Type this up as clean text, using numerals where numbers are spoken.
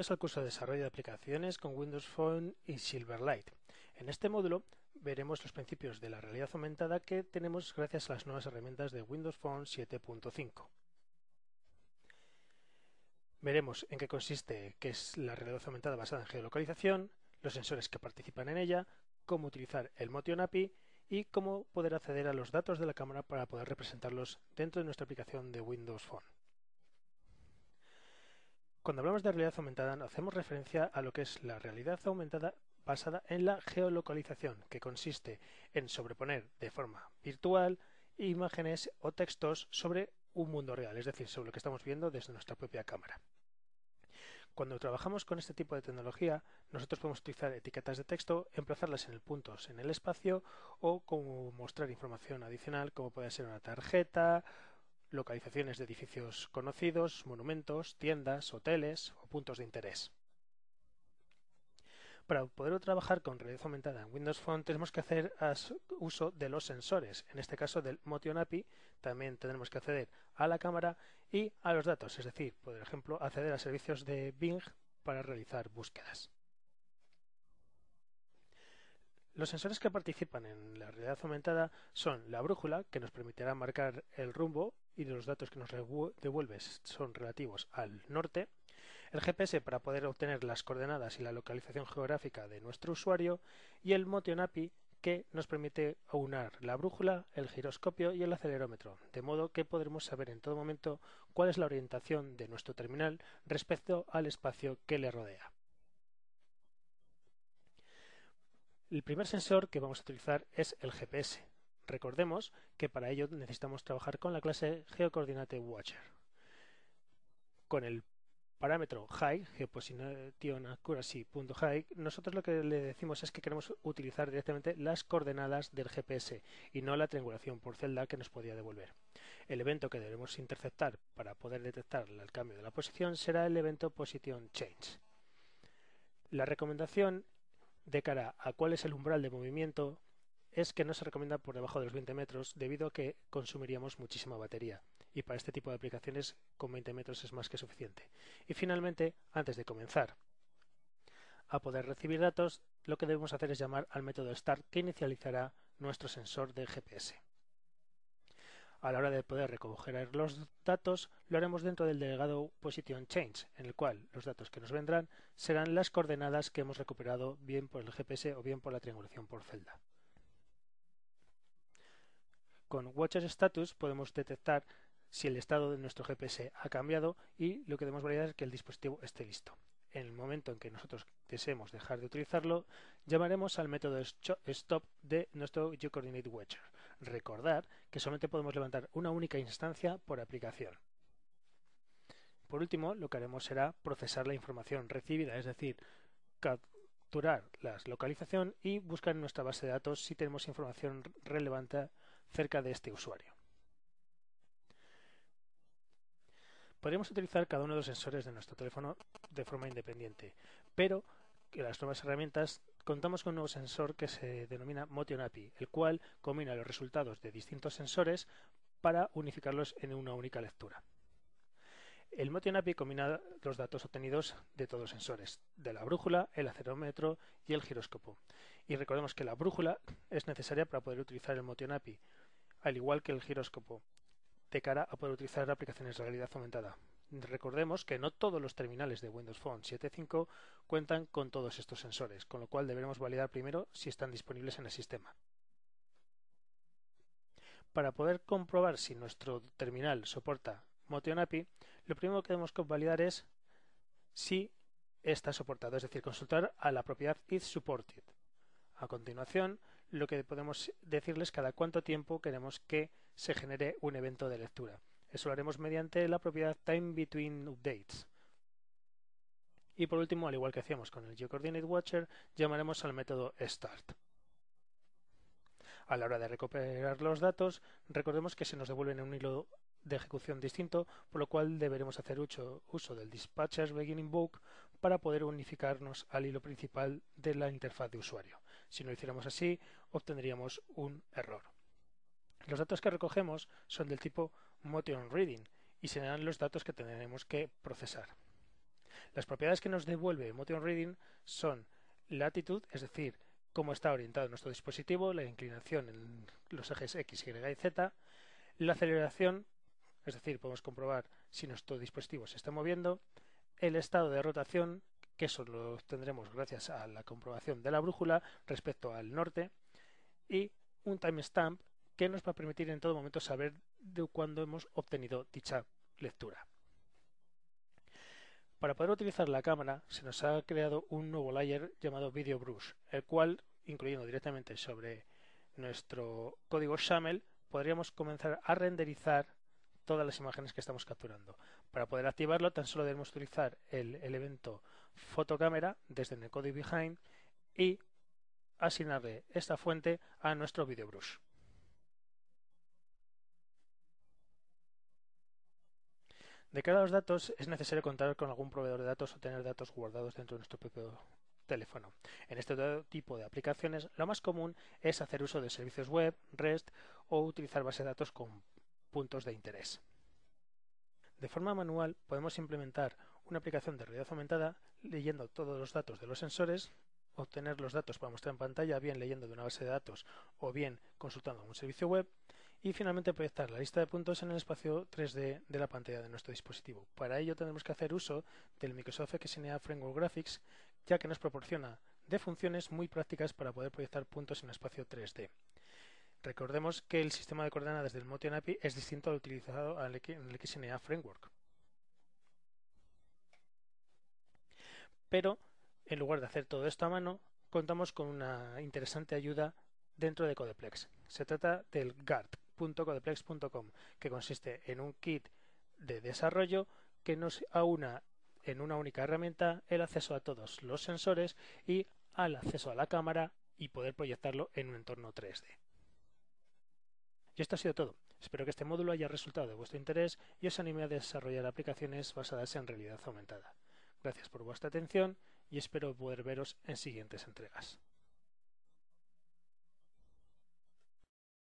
Bienvenidos al curso de desarrollo de aplicaciones con Windows Phone y Silverlight. En este módulo veremos los principios de la realidad aumentada que tenemos gracias a las nuevas herramientas de Windows Phone 7.5. Veremos en qué consiste, qué es la realidad aumentada basada en geolocalización, los sensores que participan en ella, cómo utilizar el Motion API y cómo poder acceder a los datos de la cámara para poder representarlos dentro de nuestra aplicación de Windows Phone. Cuando hablamos de realidad aumentada, hacemos referencia a lo que es la realidad aumentada basada en la geolocalización, que consiste en sobreponer de forma virtual imágenes o textos sobre un mundo real, es decir, sobre lo que estamos viendo desde nuestra propia cámara. Cuando trabajamos con este tipo de tecnología, nosotros podemos utilizar etiquetas de texto, emplazarlas en puntos en el espacio o como mostrar información adicional, como puede ser una tarjeta, localizaciones de edificios conocidos, monumentos, tiendas, hoteles o puntos de interés. Para poder trabajar con realidad aumentada en Windows Phone tenemos que hacer uso de los sensores, en este caso del Motion API. También tendremos que acceder a la cámara y a los datos, es decir, por ejemplo, acceder a servicios de Bing para realizar búsquedas. Los sensores que participan en la realidad aumentada son la brújula, que nos permitirá marcar el rumbo y los datos que nos devuelve son relativos al norte, el GPS para poder obtener las coordenadas y la localización geográfica de nuestro usuario y el Motion API que nos permite aunar la brújula, el giroscopio y el acelerómetro, de modo que podremos saber en todo momento cuál es la orientación de nuestro terminal respecto al espacio que le rodea. El primer sensor que vamos a utilizar es el GPS. Recordemos que para ello necesitamos trabajar con la clase GeoCoordinateWatcher. Con el parámetro high, geopositionaccuracy.high, nosotros lo que le decimos es que queremos utilizar directamente las coordenadas del GPS y no la triangulación por celda que nos podía devolver. El evento que debemos interceptar para poder detectar el cambio de la posición será el evento position change. La recomendación de cara a cuál es el umbral de movimiento es que no se recomienda por debajo de los 20 metros debido a que consumiríamos muchísima batería y para este tipo de aplicaciones con 20 metros es más que suficiente. Y finalmente, antes de comenzar a poder recibir datos, lo que debemos hacer es llamar al método start que inicializará nuestro sensor de GPS. A la hora de poder recoger los datos, lo haremos dentro del delegado Position Change, en el cual los datos que nos vendrán serán las coordenadas que hemos recuperado bien por el GPS o bien por la triangulación por celda. Con Watcher Status podemos detectar si el estado de nuestro GPS ha cambiado y lo que debemos validar es que el dispositivo esté listo. En el momento en que nosotros deseemos dejar de utilizarlo, llamaremos al método stop de nuestro GeoCoordinateWatcher. Recordad que solamente podemos levantar una única instancia por aplicación. Por último, lo que haremos será procesar la información recibida, es decir, capturar la localización y buscar en nuestra base de datos si tenemos información relevante cerca de este usuario. Podríamos utilizar cada uno de los sensores de nuestro teléfono de forma independiente, pero en las nuevas herramientas contamos con un nuevo sensor que se denomina Motion API, el cual combina los resultados de distintos sensores para unificarlos en una única lectura. El Motion API combina los datos obtenidos de todos los sensores, de la brújula, el acelerómetro y el giróscopo. Y recordemos que la brújula es necesaria para poder utilizar el Motion API, al igual que el giróscopo, de cara a poder utilizar aplicaciones de realidad aumentada. Recordemos que no todos los terminales de Windows Phone 7.5 cuentan con todos estos sensores, con lo cual deberemos validar primero si están disponibles en el sistema. Para poder comprobar si nuestro terminal soporta Motion API, lo primero que debemos validar es si está soportado, es decir, consultar a la propiedad is supported. A continuación, lo que podemos decirles cada cuánto tiempo queremos que se genere un evento de lectura. Eso lo haremos mediante la propiedad time between updates. Y por último, al igual que hacíamos con el GeoCoordinateWatcher, llamaremos al método start. A la hora de recuperar los datos, recordemos que se nos devuelven en un hilo de ejecución distinto, por lo cual deberemos hacer uso del Dispatcher's Beginning Book para poder unificarnos al hilo principal de la interfaz de usuario. Si no lo hiciéramos así, obtendríamos un error. Los datos que recogemos son del tipo Motion Reading y serán los datos que tendremos que procesar. Las propiedades que nos devuelve Motion Reading son latitud, es decir, cómo está orientado nuestro dispositivo, la inclinación en los ejes X, Y y Z, la aceleración, es decir, podemos comprobar si nuestro dispositivo se está moviendo, el estado de rotación, que eso lo obtendremos gracias a la comprobación de la brújula respecto al norte, y un timestamp que nos va a permitir en todo momento saber de cuándo hemos obtenido dicha lectura. Para poder utilizar la cámara se nos ha creado un nuevo layer llamado Video Brush, el cual, incluyendo directamente sobre nuestro código XAML, podríamos comenzar a renderizar todas las imágenes que estamos capturando. Para poder activarlo tan solo debemos utilizar el elemento fotocámara desde el código behind y asignarle esta fuente a nuestro Video Brush. De cara a los datos, es necesario contar con algún proveedor de datos o tener datos guardados dentro de nuestro propio teléfono. En este tipo de aplicaciones, lo más común es hacer uso de servicios web, REST o utilizar bases de datos con puntos de interés. De forma manual, podemos implementar una aplicación de realidad aumentada leyendo todos los datos de los sensores, obtener los datos para mostrar en pantalla, bien leyendo de una base de datos o bien consultando un servicio web, y finalmente proyectar la lista de puntos en el espacio 3D de la pantalla de nuestro dispositivo. Para ello tendremos que hacer uso del Microsoft XNA Framework Graphics, ya que nos proporciona de funciones muy prácticas para poder proyectar puntos en el espacio 3D. Recordemos que el sistema de coordenadas del Motion API es distinto al utilizado en el XNA Framework. Pero, en lugar de hacer todo esto a mano, contamos con una interesante ayuda dentro de Codeplex. Se trata del gart.codeplex.com, que consiste en un kit de desarrollo que nos aúna en una única herramienta el acceso a todos los sensores y al acceso a la cámara y poder proyectarlo en un entorno 3D. Y esto ha sido todo. Espero que este módulo haya resultado de vuestro interés y os anime a desarrollar aplicaciones basadas en realidad aumentada. Gracias por vuestra atención y espero poder veros en siguientes entregas.